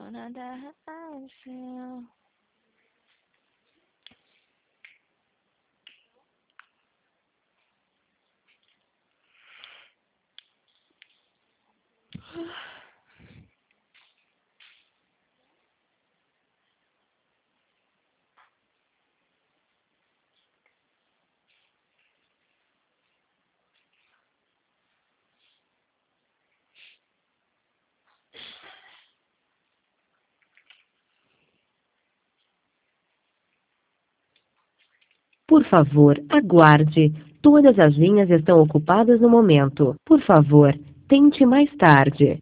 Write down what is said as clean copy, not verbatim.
nada aconteceu. Por favor, aguarde. Todas as linhas estão ocupadas no momento. Por favor, tente mais tarde.